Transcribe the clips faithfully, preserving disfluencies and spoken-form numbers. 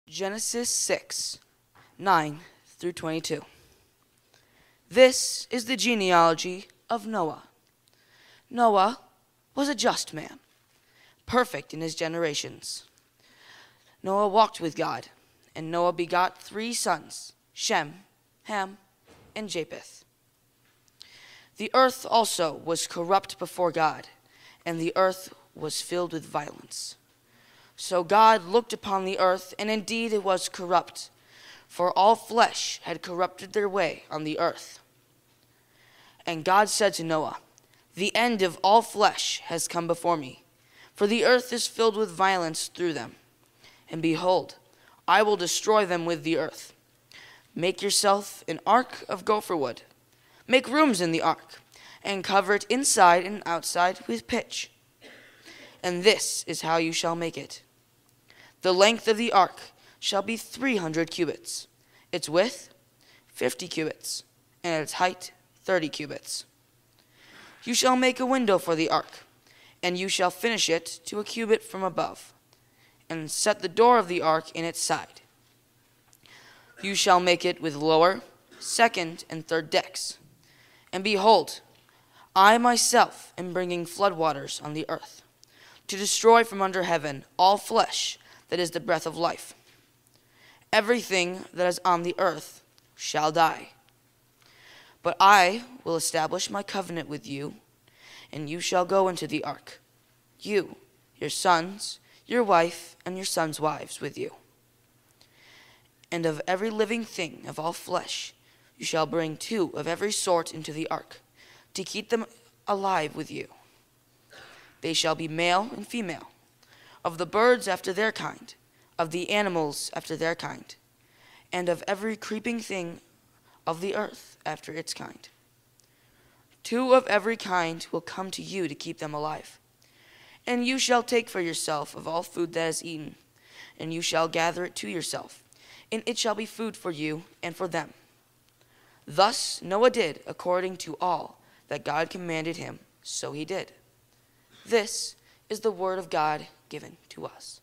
Genesis six, nine through twenty-two. This is the genealogy of Noah. Noah was a just man, perfect in his generations. Noah walked with God, and Noah begot three sons, Shem, Ham, and Japheth. The earth also was corrupt before God, and the earth was filled with violence. So God looked upon the earth, and indeed it was corrupt, for all flesh had corrupted their way on the earth. And God said to Noah, "The end of all flesh has come before me, for the earth is filled with violence through them. And behold, I will destroy them with the earth. Make yourself an ark of gopher wood. Make rooms in the ark, and cover it inside and outside with pitch. And this is how you shall make it. The length of the ark shall be three hundred cubits, its width fifty cubits, and its height thirty cubits. You shall make a window for the ark, and you shall finish it to a cubit from above, and set the door of the ark in its side. You shall make it with lower, second, and third decks. And behold, I myself am bringing floodwaters on the earth, to destroy from under heaven all flesh that is the breath of life. Everything that is on the earth shall die. But I will establish my covenant with you, and you shall go into the ark, you, your sons, your wife, and your sons' wives with you. And of every living thing of all flesh you shall bring two of every sort into the ark, to keep them alive with you. They shall be male and female, of the birds after their kind, of the animals after their kind, and of every creeping thing of the earth after its kind. Two of every kind will come to you to keep them alive. And you shall take for yourself of all food that is eaten, and you shall gather it to yourself, and it shall be food for you and for them. Thus Noah did according to all that God commanded him, so he did. This is the word of God given to us.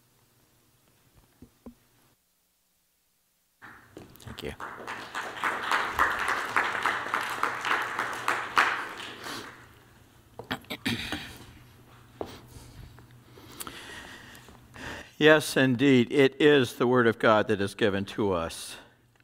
Thank you. Yes, indeed, it is the Word of God that is given to us.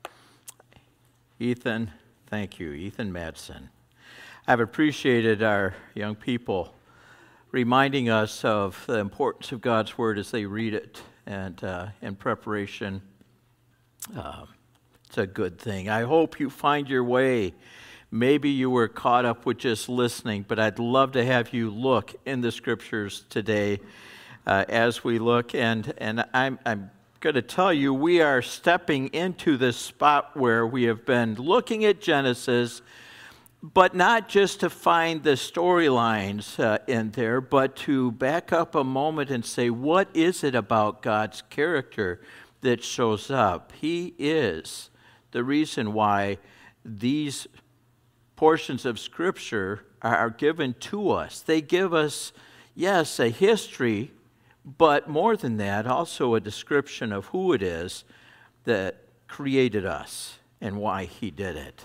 Ethan, thank you. Ethan Madsen. I've appreciated our young people reminding us of the importance of God's Word as they read it, and uh, in preparation, uh, it's a good thing. I hope you find your way. Maybe you were caught up with just listening, but I'd love to have you look in the Scriptures today uh, as we look. And, and I'm, I'm going to tell you, we are stepping into this spot where we have been looking at Genesis, but not just to find the storylines uh, in there, but to back up a moment and say, what is it about God's character that shows up? He is the reason why these portions of Scripture are given to us. They give us, yes, a history, but more than that, also a description of who it is that created us and why He did it.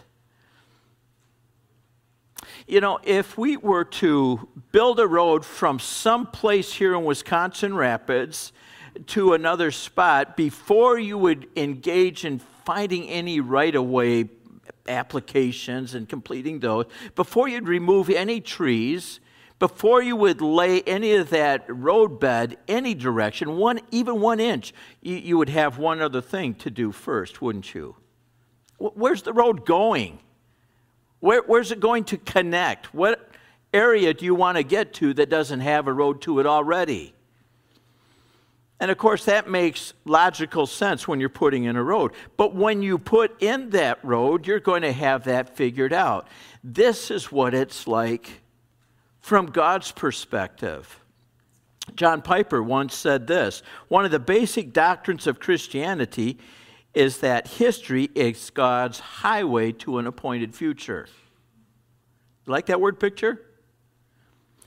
You know, if we were to build a road from some place here in Wisconsin Rapids to another spot, before you would engage in finding any right-of-way applications and completing those, before you'd remove any trees, before you would lay any of that roadbed any direction, one even one inch, you, you would have one other thing to do first, wouldn't you? Where's the road going? Where, where's it going to connect? What area do you want to get to that doesn't have a road to it already? And of course, that makes logical sense when you're putting in a road. But when you put in that road, you're going to have that figured out. This is what it's like from God's perspective. John Piper once said this: one of the basic doctrines of Christianity is that history is God's highway to an appointed future. You like that word picture?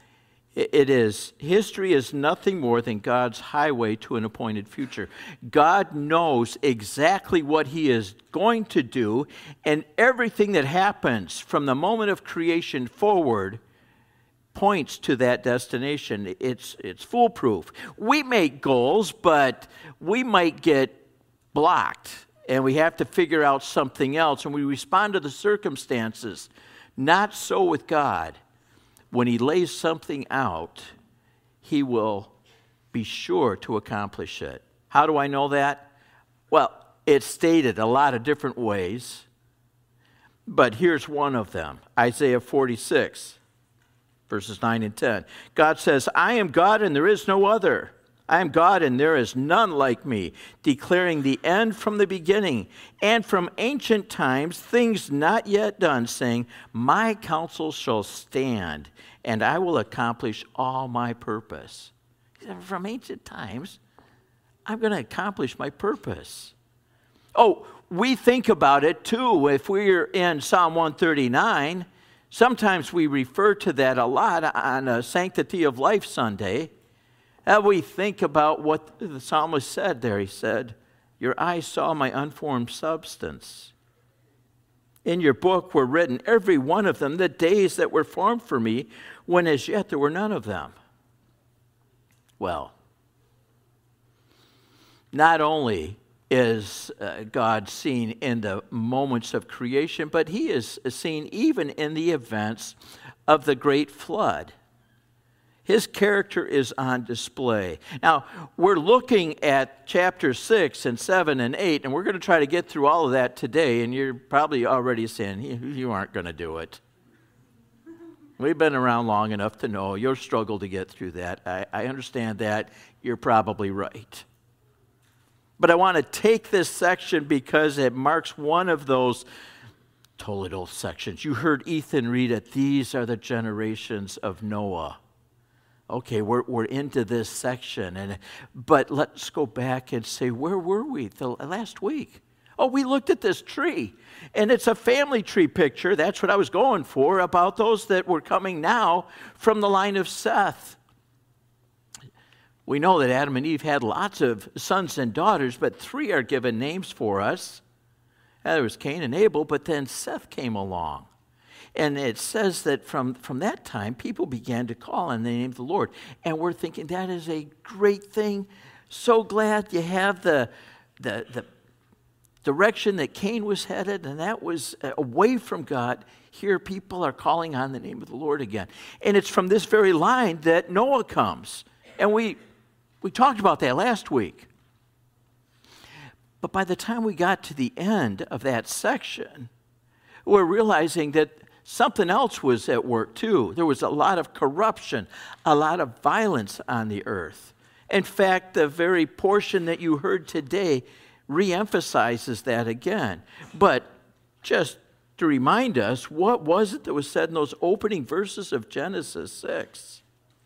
It is, history is nothing more than God's highway to an appointed future. God knows exactly what he is going to do, and everything that happens from the moment of creation forward points to that destination. It's, it's foolproof. We make goals, but we might get blocked, and we have to figure out something else, and we respond to the circumstances. Not so with God. When he lays something out, he will be sure to accomplish it. How do I know that? Well, it's stated a lot of different ways, but here's one of them. Isaiah forty-six, verses nine and ten. God says, I am God and there is no other. I am God and there is none like me, declaring the end from the beginning, and from ancient times things not yet done, saying, my counsel shall stand, and I will accomplish all my purpose. From ancient times, I'm going to accomplish my purpose. Oh, we think about it too. If we're in Psalm one thirty-nine, sometimes we refer to that a lot on a Sanctity of Life Sunday. And we think about what the psalmist said there. He said, your eyes saw my unformed substance. In your book were written, every one of them, the days that were formed for me, when as yet there were none of them. Well, not only is uh, God seen in the moments of creation, but he is seen even in the events of the great flood. His character is on display. Now, we're looking at chapter six and seven and eight, and we're going to try to get through all of that today, and you're probably already saying, you aren't going to do it. We've been around long enough to know you'll struggle to get through that. I, I understand that. You're probably right. But I want to take this section because it marks one of those total sections. You heard Ethan read it. These are the generations of Noah. Okay, we're we're into this section, and but let's go back and say, where were we the last week? Oh, we looked at this tree, and it's a family tree picture. That's what I was going for, about those that were coming now from the line of Seth. We know that Adam and Eve had lots of sons and daughters, but three are given names for us. And there was Cain and Abel, but then Seth came along. And it says that from, from that time, people began to call on the name of the Lord. And we're thinking that is a great thing. So glad you have the, the, the direction that Cain was headed, and that was away from God. Here people are calling on the name of the Lord again. And it's from this very line that Noah comes. And we, we talked about that last week. But by the time we got to the end of that section, we're realizing that something else was at work too. There was a lot of corruption, a lot of violence on the earth. In fact, the very portion that you heard today reemphasizes that again. But just to remind us, what was it that was said in those opening verses of Genesis six?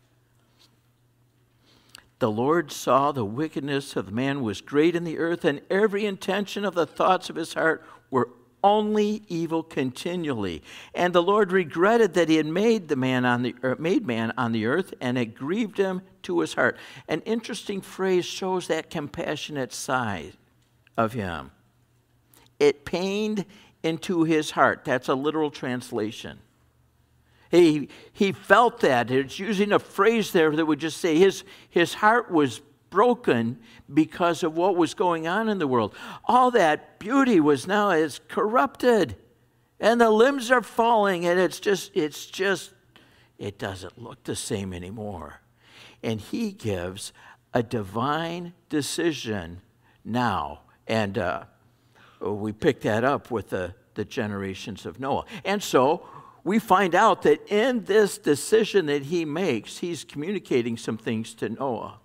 The Lord saw the wickedness of man was great in the earth, and every intention of the thoughts of his heart were only evil continually. And the Lord regretted that he had made the man on the er, made man on the earth, and it grieved him to his heart. An interesting phrase shows that compassionate side of him. It pained into his heart. That's a literal translation. He, he felt that. It's using a phrase there that would just say his, his heart was broken because of what was going on in the world. All that beauty was now is corrupted, and the limbs are falling, and it's just, it's just, it doesn't look the same anymore. And he gives a divine decision now, and uh, we pick that up with the, the generations of Noah. And so we find out that in this decision that he makes, he's communicating some things to Noah.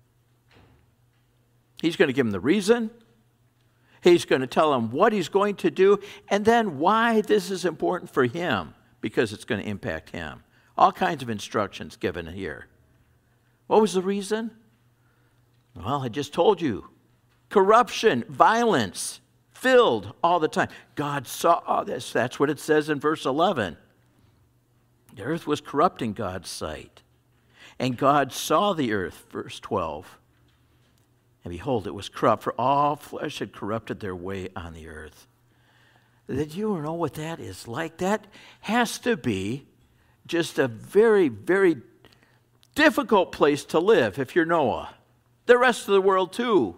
He's going to give him the reason. He's going to tell him what he's going to do, and then why this is important for him, because it's going to impact him. All kinds of instructions given here. What was the reason? Well, I just told you. Corruption, violence, filled all the time. God saw this. That's what it says in verse eleven. The earth was corrupt in God's sight. And God saw the earth, verse twelve, and behold, it was corrupt, for all flesh had corrupted their way on the earth. Did you know what that is like? That has to be just a very, very difficult place to live if you're Noah. The rest of the world too.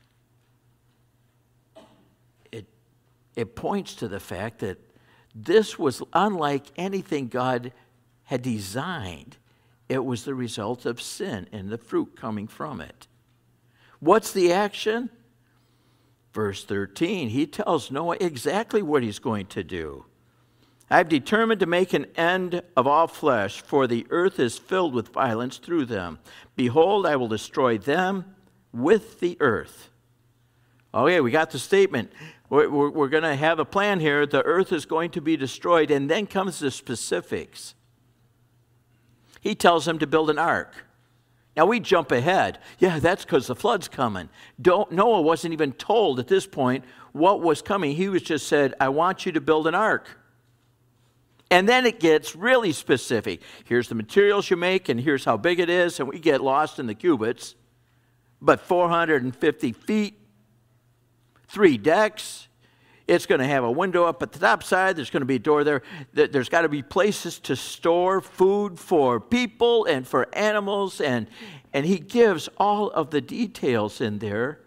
It, it points to the fact that this was unlike anything God had designed. It was the result of sin and the fruit coming from it. What's the action? Verse thirteen, he tells Noah exactly what he's going to do. I've determined to make an end of all flesh, for the earth is filled with violence through them. Behold, I will destroy them with the earth. Okay, we got the statement. We're, we're, we're going to have a plan here. The earth is going to be destroyed, and then comes the specifics. He tells them to build an ark. Now we jump ahead. Yeah, that's because the flood's coming. Don't, Noah wasn't even told at this point what was coming. He was just said, I want you to build an ark. And then it gets really specific. Here's the materials you make, and here's how big it is, and we get lost in the cubits. But four hundred fifty feet, three decks. It's going to have a window up at the top side. There's going to be a door there. There's got to be places to store food for people and for animals. And, and he gives all of the details in there.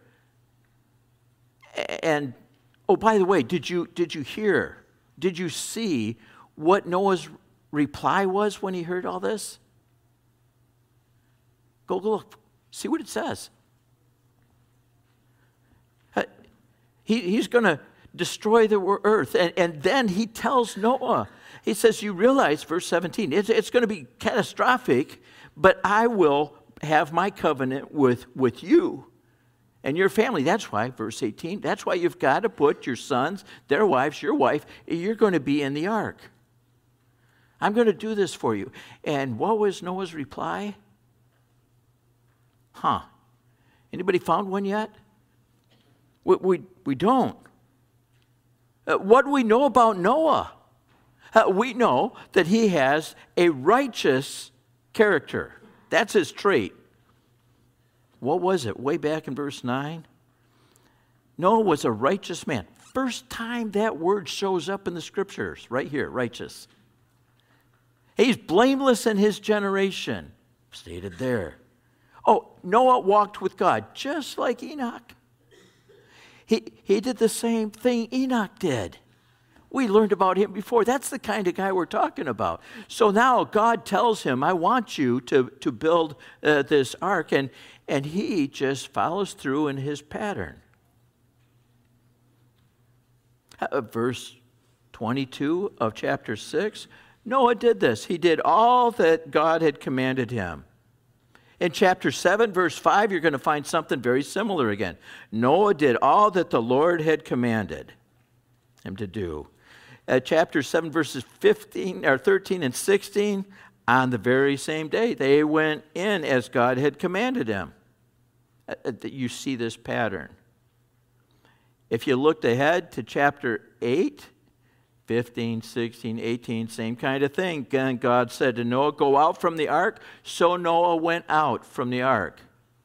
And, oh, by the way, did you, did you hear, did you see what Noah's reply was when he heard all this? Go look. See what it says. He, he's going to destroy the earth. And, and then he tells Noah, he says, you realize, verse seventeen, it's, it's going to be catastrophic, but I will have my covenant with, with you and your family. That's why, verse eighteen, that's why you've got to put your sons, their wives, your wife, you're going to be in the ark. I'm going to do this for you. And what was Noah's reply? Huh. Anybody found one yet? We, we, we don't. Uh, what do we know about Noah? Uh, we know that he has a righteous character. That's his trait. What was it? Way back in verse nine? Noah was a righteous man. First time that word shows up in the scriptures, right here, righteous. He's blameless in his generation, stated there. Oh, Noah walked with God, just like Enoch. He, he did the same thing Enoch did. We learned about him before. That's the kind of guy we're talking about. So now God tells him, I want you to, to build uh, this ark. And, and he just follows through in his pattern. Uh, verse twenty-two of chapter six, Noah did this. He did all that God had commanded him. In chapter seven, verse five, you're going to find something very similar again. Noah did all that the Lord had commanded him to do. At chapter seven, verses fifteen or thirteen and sixteen, on the very same day, they went in as God had commanded him. You see this pattern. If you looked ahead to chapter eight, fifteen, sixteen, eighteen, same kind of thing. Again, God said to Noah, go out from the ark. So Noah went out from the ark.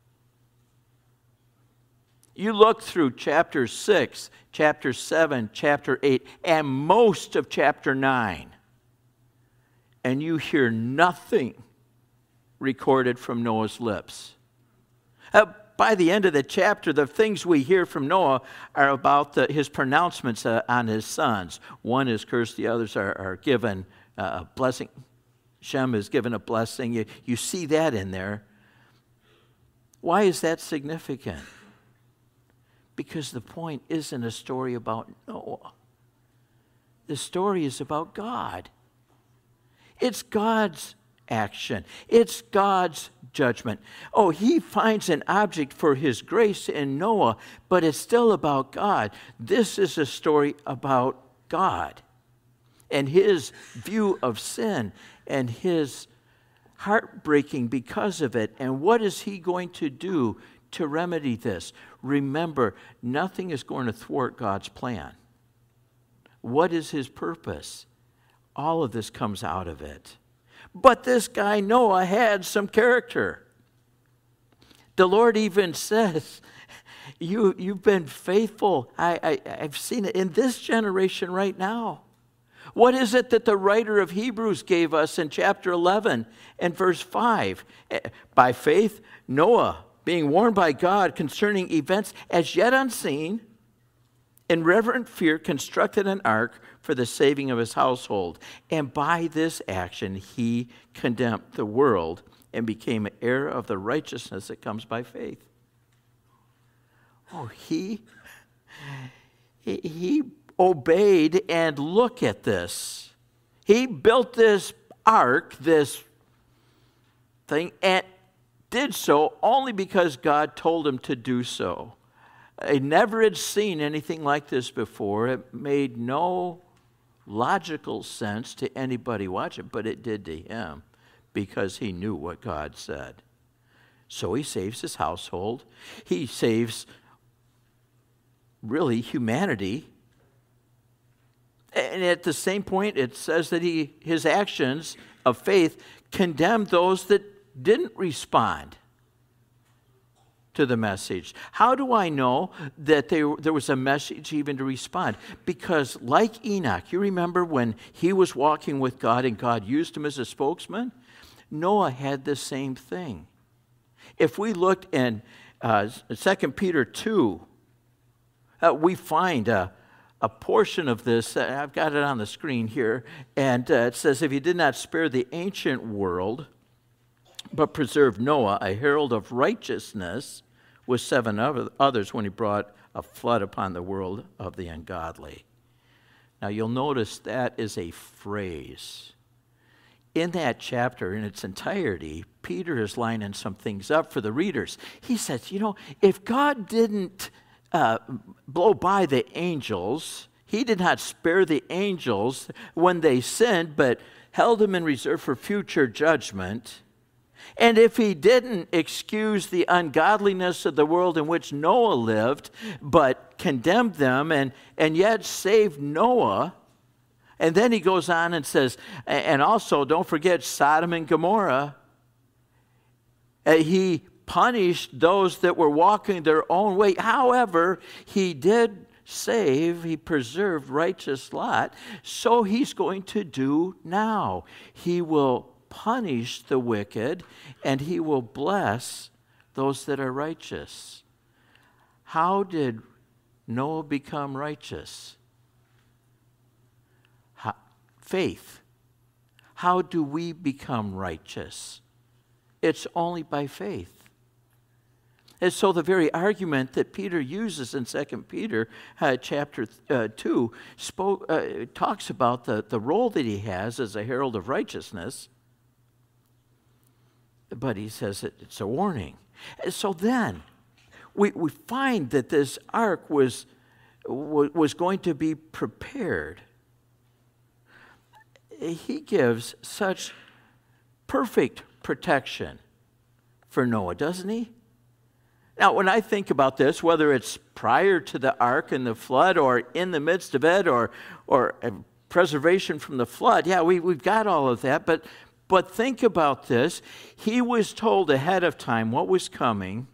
You look through chapter six, chapter seven, chapter eight, and most of chapter nine, and you hear nothing recorded from Noah's lips. Uh, By the end of the chapter, the things we hear from Noah are about the, his pronouncements uh, on his sons. One is cursed, the others are, are given uh, a blessing. Shem is given a blessing. You, you see that in there. Why is that significant? Because the point isn't a story about Noah. The story is about God. It's God's action. It's God's judgment. Oh, he finds an object for his grace in Noah, but it's still about God. This is a story about God and his view of sin and his heartbreaking because of it. And what is he going to do to remedy this? Remember, nothing is going to thwart God's plan. What is his purpose? All of this comes out of it. But this guy Noah had some character. The Lord even says, you, you've been faithful. I, I, I've seen it in this generation right now. What is it that the writer of Hebrews gave us in chapter eleven and verse five? By faith, Noah, being warned by God concerning events as yet unseen, in reverent fear constructed an ark for the saving of his household. And by this action he condemned the world and became an heir of the righteousness that comes by faith. Oh, he, he, he obeyed, and look at this. He built this ark, this thing, and did so only because God told him to do so. I never had seen anything like this before. It made no logical sense to anybody watching, but it did to him because he knew what God said. So he saves his household. He saves, really, humanity. And at the same point, it says that he, his actions of faith condemned those that didn't respond to the message. How do I know that they, there was a message even to respond? Because like Enoch, you remember when he was walking with God and God used him as a spokesman? Noah had the same thing. If we looked in uh, Second Peter two, uh, we find a, a portion of this. Uh, I've got it on the screen here. And uh, it says, if he did not spare the ancient world, but preserved Noah, a herald of righteousness, with seven others when he brought a flood upon the world of the ungodly. Now you'll notice that is a phrase. In that chapter, in its entirety, Peter is lining some things up for the readers. He says, you know, if God didn't uh, blow by the angels, he did not spare the angels when they sinned, but held them in reserve for future judgment. And if he didn't excuse the ungodliness of the world in which Noah lived, but condemned them and, and yet saved Noah, and then he goes on and says, and also don't forget Sodom and Gomorrah, he punished those that were walking their own way. However, he did save, he preserved righteous Lot, so he's going to do now. He will punish the wicked, and he will bless those that are righteous. How did Noah become righteous? How, faith. How do we become righteous? It's only by faith. And so the very argument that Peter uses in Second Peter uh, chapter uh, two spoke, uh, talks about the, the role that he has as a herald of righteousness, but he says that it's a warning. And so then we, we find that this ark was, was going to be prepared. He gives such perfect protection for Noah, doesn't he? Now, when I think about this, whether it's prior to the ark and the flood or in the midst of it or, or preservation from the flood, yeah, we, we've got all of that. But, but think about this. He was told ahead of time what was coming,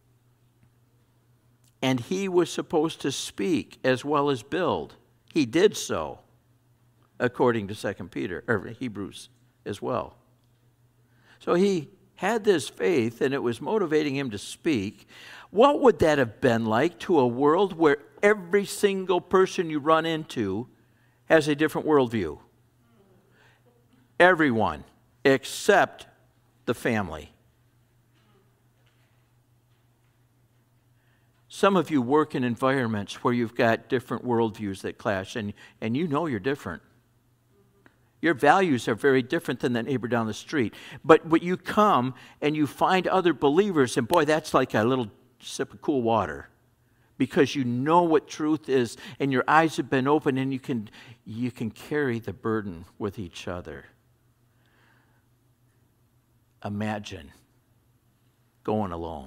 and he was supposed to speak as well as build. He did so, according to Second Peter, or Hebrews as well. So he had this faith, and it was motivating him to speak. What would that have been like to a world where every single person you run into has a different worldview? Everyone, except the family. Some of you work in environments where you've got different worldviews that clash, and, and you know you're different. Your values are very different than the neighbor down the street. But, but you come and you find other believers, and boy, that's like a little sip of cool water. Because you know what truth is, and your eyes have been opened, and you can, you can carry the burden with each other. Imagine going alone.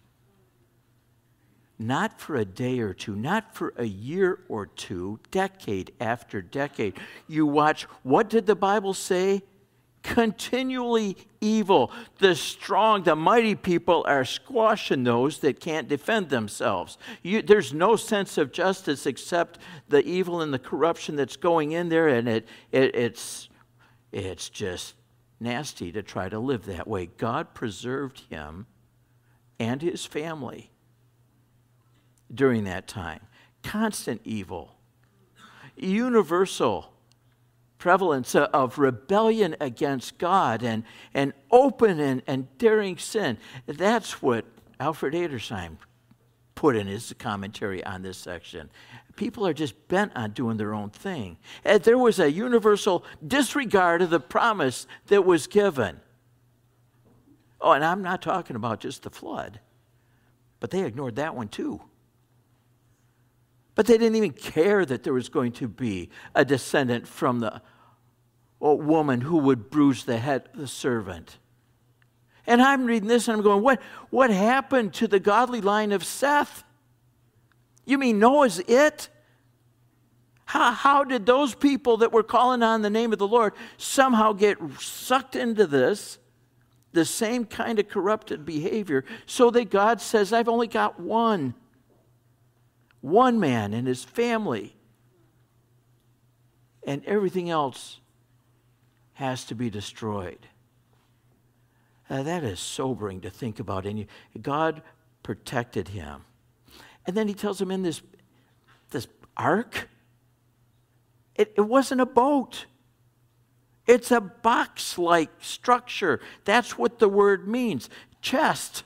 Not for a day or two, not for a year or two, decade after decade. You watch, what did the Bible say? continually evil. The strong, the mighty people are squashing those that can't defend themselves. You, there's no sense of justice except the evil and the corruption that's going in there, and it, it it's it's just nasty to try to live that way. God preserved him and his family during that time. Constant evil, universal prevalence of rebellion against God, and, and open and, and daring sin. That's what Alfred Edersheim put in his commentary on this section. People are just bent on doing their own thing. And there was a universal disregard of the promise that was given. Oh, and I'm not talking about just the flood, but they ignored that one too. But they didn't even care that there was going to be a descendant from the woman who would bruise the head of the servant. And I'm reading this and I'm going, what, what happened to the godly line of Seth? You mean Noah's it? How, how did those people that were calling on the name of the Lord somehow get sucked into this, the same kind of corrupted behavior, so that God says, I've only got one. One man and his family. And everything else has to be destroyed. Uh, that is sobering to think about. And you, God protected him. And then he tells him in this, this ark, it, it wasn't a boat. It's a box-like structure. That's what the word means. Chest.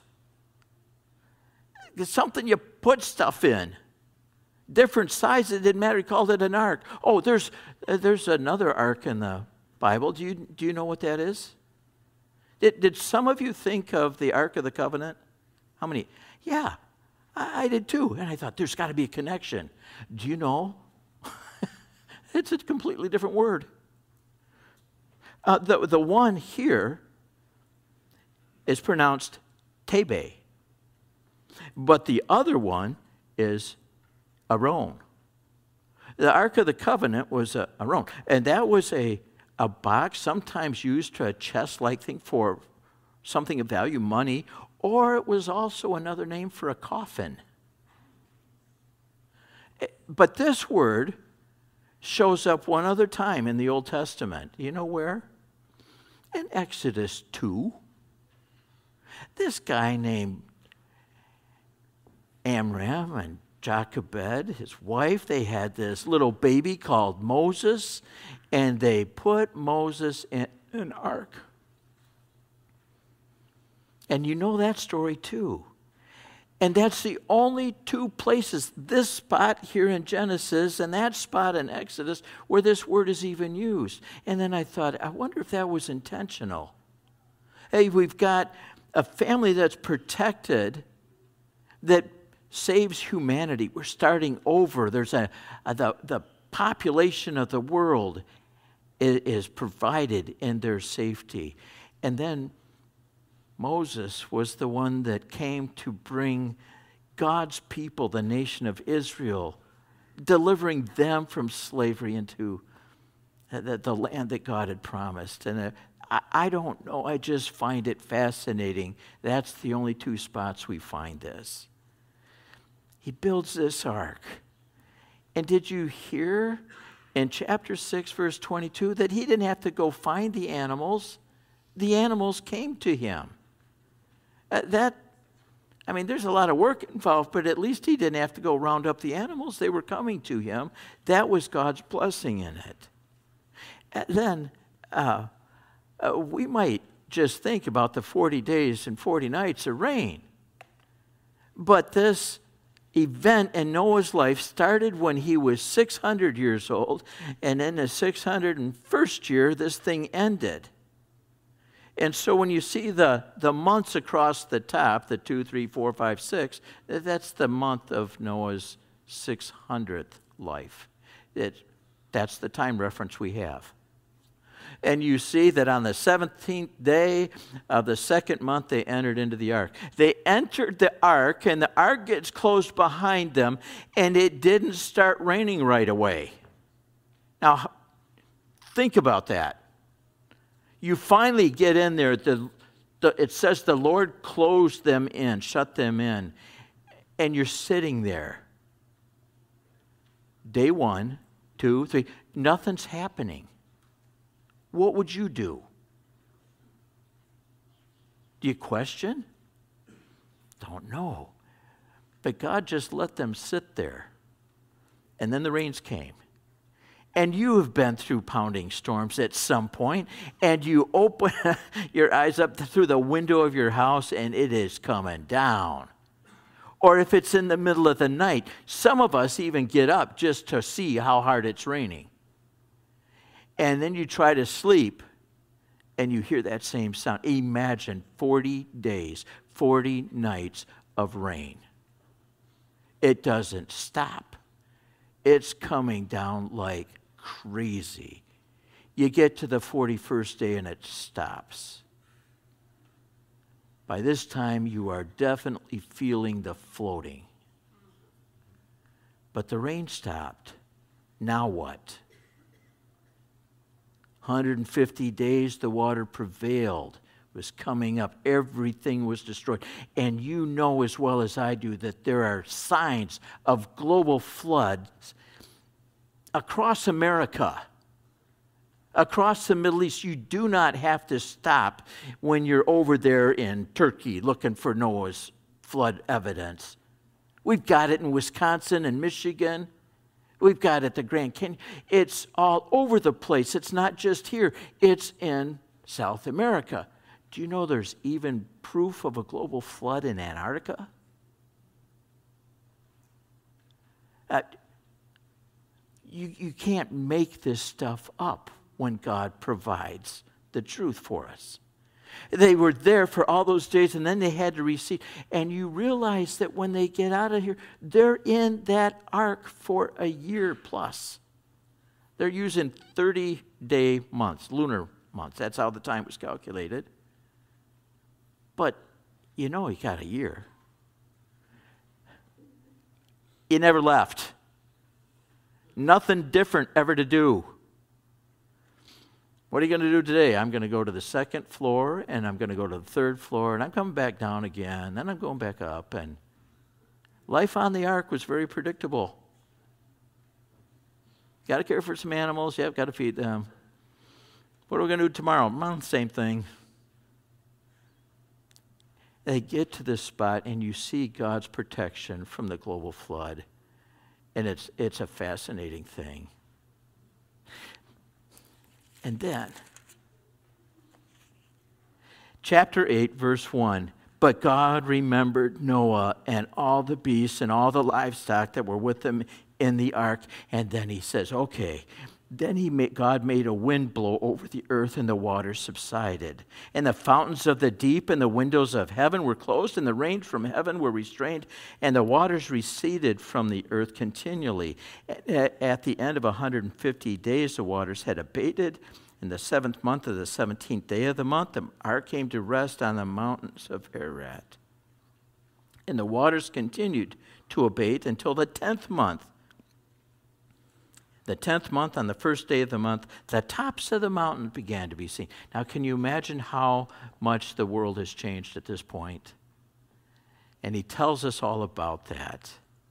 It's something you put stuff in. Different sizes, it didn't matter. He called it an ark. Oh, there's uh, there's another ark in the Bible. Do you do you know what that is? Did did some of you think of the Ark of the Covenant? How many? Yeah, I, I did too. And I thought there's got to be a connection. Do you know? It's a completely different word. Uh, the the one here is pronounced Tebe, but the other one is Aron. The Ark of the Covenant was a Aron, and that was a, a box sometimes used to a chest-like thing for something of value, money, or it was also another name for a coffin. But this word shows up one other time in the Old Testament. You know where? In Exodus two. This guy named Amram and Jochebed, his wife, they had this little baby called Moses, and they put Moses in an ark. And you know that story too. And that's the only two places, this spot here in Genesis and that spot in Exodus, where this word is even used. And then I thought, I wonder if that was intentional. Hey, we've got a family that's protected, that saves humanity. We're starting over. There's a, a the, the population of the world is, is provided in their safety. And then Moses was the one that came to bring God's people, the nation of Israel, delivering them from slavery into the, the land that God had promised. And uh, I, I don't know, I just find it fascinating. That's the only two spots we find this. He builds this ark. And did you hear in chapter six, verse twenty-two, that he didn't have to go find the animals? The animals came to him. Uh, that, I mean, there's a lot of work involved, but at least he didn't have to go round up the animals. They were coming to him. That was God's blessing in it. And then uh, uh, we might just think about the forty days and forty nights of rain. But this event in Noah's life started when he was six hundred years old, and in the six hundred first year, this thing ended. And so when you see the, the months across the top, the two, three, four, five, six, that's the month of Noah's six hundredth life. It, that's the time reference we have. And you see that on the seventeenth day of the second month, they entered into the ark. They entered the ark, and the ark gets closed behind them, and it didn't start raining right away. Now, think about that. You finally get in there. The, the, it says the Lord closed them in, shut them in. And you're sitting there. Day one, two, three. Nothing's happening. What would you do? Do you question? Don't know. But God just let them sit there. And then the rains came. And you have been through pounding storms at some point, and you open your eyes up through the window of your house, and it is coming down. Or if it's in the middle of the night, some of us even get up just to see how hard it's raining. And then you try to sleep, and you hear that same sound. Imagine forty days, forty nights of rain. It doesn't stop. It's coming down like crazy. You get to the forty-first day and it stops. By this time, you are definitely feeling the floating. But the rain stopped. Now what? one hundred fifty days, the water prevailed, was coming up. Everything was destroyed. And you know as well as I do that there are signs of global floods across America, across the Middle East. You do not have to stop when you're over there in Turkey looking for Noah's flood evidence. We've got it in Wisconsin and Michigan. We've got it at the Grand Canyon. It's all over the place. It's not just here. It's in South America. Do you know there's even proof of a global flood in Antarctica? Uh, you, you can't make this stuff up when God provides the truth for us. They were there for all those days, and then they had to recede. And you realize that when they get out of here, they're in that ark for a year plus. They're using thirty-day months, lunar months. That's how the time was calculated. But you know he got a year. He never left. Nothing different ever to do. What are you going to do today? I'm going to go to the second floor, and I'm going to go to the third floor, and I'm coming back down again, then I'm going back up. And life on the ark was very predictable. Got to care for some animals. Yep, got to feed them. What are we going to do tomorrow? Well, same thing. They get to this spot, and you see God's protection from the global flood. And it's it's a fascinating thing. And then, chapter eight, verse one, but God remembered Noah and all the beasts and all the livestock that were with him in the ark. And then he says, okay, then he made, God made a wind blow over the earth, and the waters subsided. And the fountains of the deep and the windows of heaven were closed, and the rains from heaven were restrained, and the waters receded from the earth continually. At, at the end of one hundred fifty days, the waters had abated. In the seventh month of the seventeenth day of the month, the ark came to rest on the mountains of Ararat. And the waters continued to abate until the tenth month. The tenth month, on the first day of the month, the tops of the mountains began to be seen. Now, can you imagine how much the world has changed at this point? And he tells us all about that.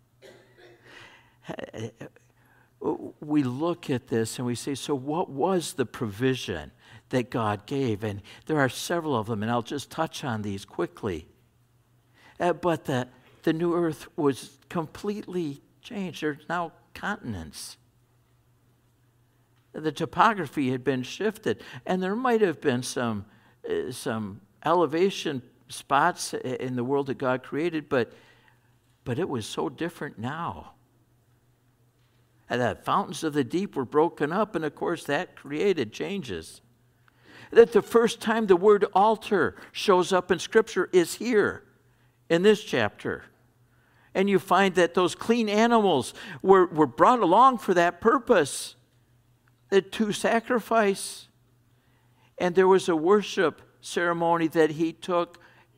We look at this and we say, so what was the provision that God gave? And there are several of them, and I'll just touch on these quickly. Uh, but the, the new earth was completely changed. There's now continents. The topography had been shifted, and there might have been some uh, some elevation spots in the world that God created, but but it was so different now. And the fountains of the deep were broken up, and of course that created changes. That the first time the word altar shows up in Scripture is here, in this chapter. And you find that those clean animals were, were brought along for that purpose. To sacrifice. And there was a worship ceremony that he took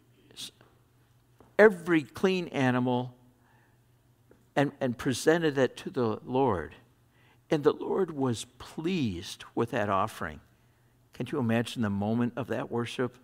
every clean animal and, and presented it to the Lord. And the Lord was pleased with that offering. Can you imagine the moment of that worship?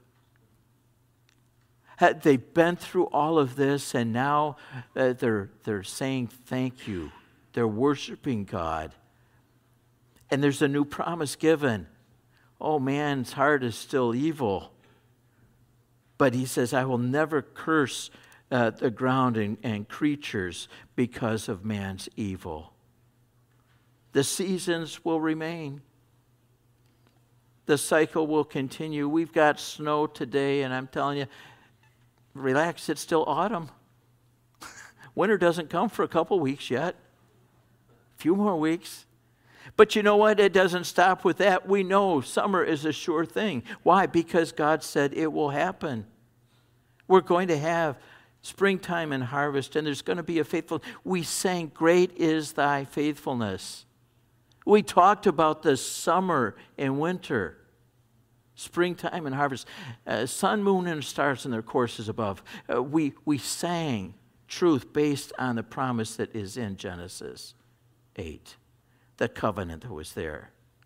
Uh, They've been through all of this, and now uh, they're, they're saying thank you. They're worshiping God. And there's a new promise given. Oh, man's heart is still evil. But he says, I will never curse uh, the ground and, and creatures because of man's evil. The seasons will remain. The cycle will continue. We've got snow today, and I'm telling you, relax, it's still autumn. Winter doesn't come for a couple weeks yet. A few more weeks. But you know what? It doesn't stop with that. We know summer is a sure thing. Why? Because God said it will happen. We're going to have springtime and harvest, and there's going to be a faithful. We sang, great is thy faithfulness. We talked about the summer and winter, springtime and harvest, uh, sun, moon, and stars in their courses above. Uh, we, we sang truth based on the promise that is in Genesis eight, the covenant that was there.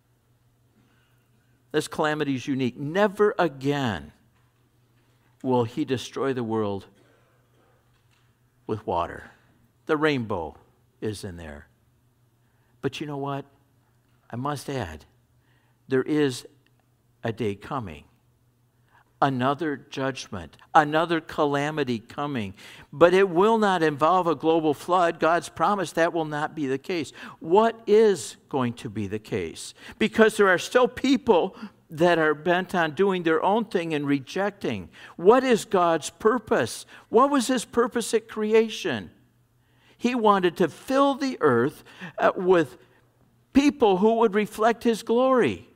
This calamity is unique. Never again will he destroy the world with water. The rainbow is in there. But you know what? I must add, there is a day coming, another judgment, another calamity coming, but it will not involve a global flood. God's promised that will not be the case. What is going to be the case? Because there are still people that are bent on doing their own thing and rejecting. What is God's purpose? What was his purpose at creation? He wanted to fill the earth uh, with people who would reflect his glory.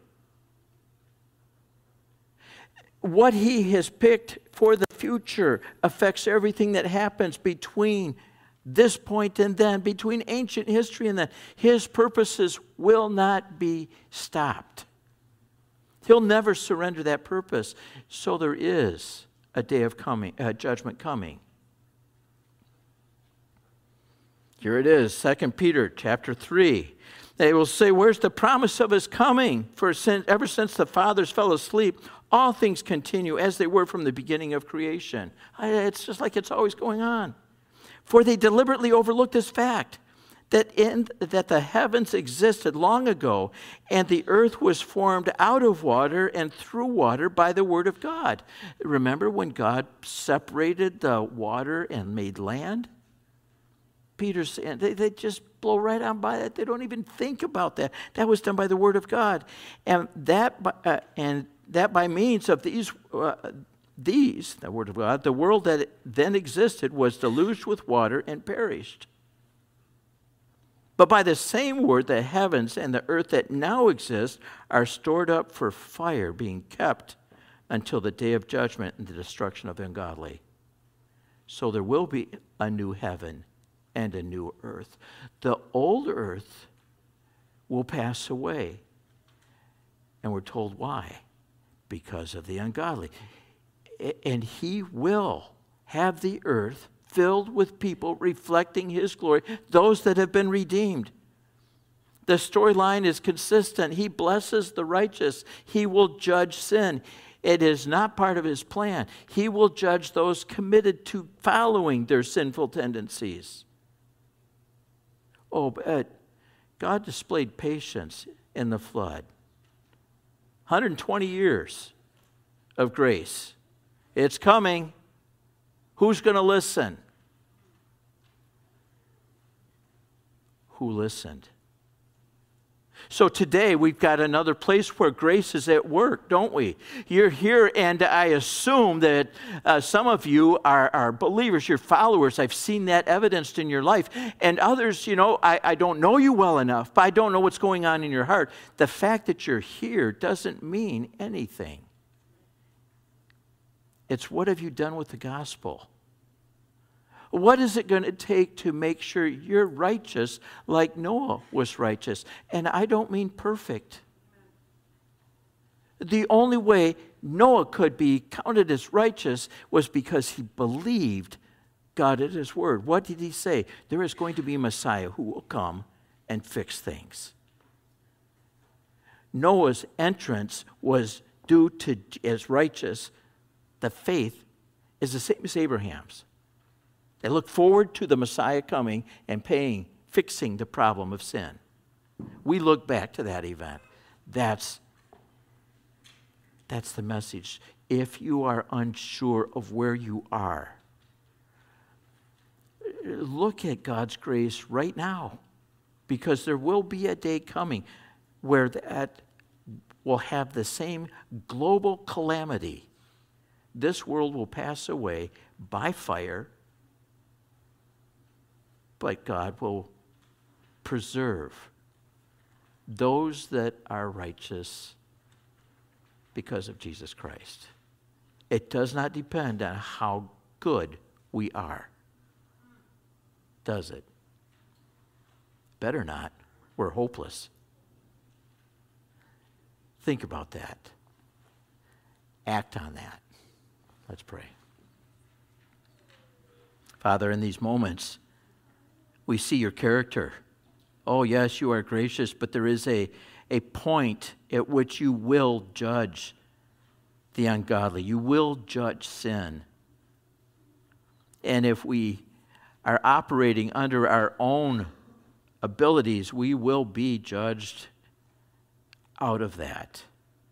What he has picked for the future affects everything that happens between this point and then, between ancient history and then. His purposes will not be stopped. He'll never surrender that purpose. So there is a day of coming, uh, judgment coming. Here it is, Second Peter chapter three. They will say, where's the promise of his coming? For since, ever since the fathers fell asleep, all things continue as they were from the beginning of creation. It's just like it's always going on. For they deliberately overlooked this fact, that, in, that the heavens existed long ago, and the earth was formed out of water and through water by the word of God. Remember when God separated the water and made land? Peter's saying, they, they just blow right on by that. They don't even think about that. That was done by the word of God. And that, uh, and that by means of these, uh, these, the word of God, the world that then existed was deluged with water and perished. But by the same word, the heavens and the earth that now exist are stored up for fire, being kept until the day of judgment and the destruction of the ungodly. So there will be a new heaven and a new earth. The old earth will pass away. And we're told why? Because of the ungodly. And he will have the earth filled with people reflecting his glory, those that have been redeemed. The storyline is consistent. He blesses the righteous. He will judge sin. It is not part of his plan. He will judge those committed to following their sinful tendencies. Oh, but God displayed patience in the flood. one hundred twenty years of grace. It's coming. Who's going to listen? Who listened? So today we've got another place where grace is at work, don't we? You're here, and I assume that uh, some of you are, are believers, you're followers. I've seen that evidenced in your life. And others, you know, I, I don't know you well enough, but I don't know what's going on in your heart. The fact that you're here doesn't mean anything. It's what have you done with the gospel? What is it going to take to make sure you're righteous like Noah was righteous? And I don't mean perfect. The only way Noah could be counted as righteous was because he believed God at his word. What did he say? There is going to be a Messiah who will come and fix things. Noah's entrance was due to as righteous, the faith is the same as Abraham's. They look forward to the Messiah coming and paying, fixing the problem of sin. We look back to that event. That's, that's the message. If you are unsure of where you are, look at God's grace right now, because there will be a day coming where that will have the same global calamity. This world will pass away by fire, but God will preserve those that are righteous because of Jesus Christ. It does not depend on how good we are, does it? Better not. We're hopeless. Think about that. Act on that. Let's pray. Father, in these moments, we see your character. Oh, yes, you are gracious, but there is a, a point at which you will judge the ungodly. You will judge sin. And if we are operating under our own abilities, we will be judged out of that.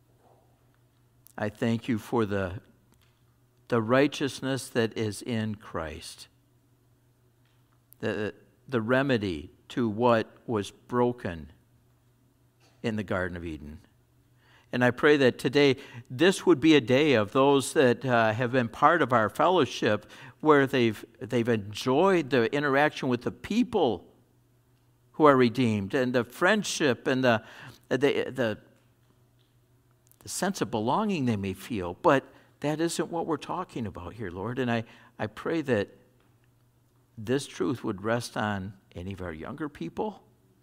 I thank you for the, the righteousness that is in Christ, the, the remedy to what was broken in the Garden of Eden. And I pray that today, this would be a day of those that uh, have been part of our fellowship where they've, they've enjoyed the interaction with the people who are redeemed, and the friendship and the, the, the, the sense of belonging they may feel. But that isn't what we're talking about here, Lord. And I, I pray that this truth would rest on any of our younger people,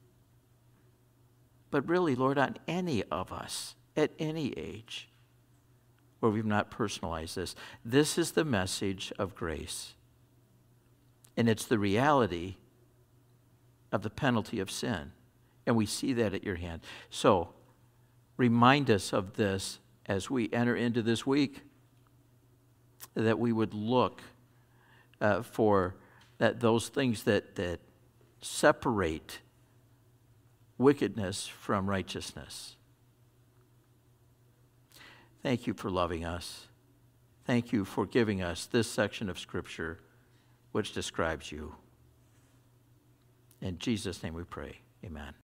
but really, Lord, on any of us at any age where we've not personalized this. This is the message of grace, and it's the reality of the penalty of sin, and we see that at your hand. So remind us of this as we enter into this week, that we would look uh, for that those things that, that separate wickedness from righteousness. Thank you for loving us. Thank you for giving us this section of Scripture which describes you. In Jesus' name we pray. Amen.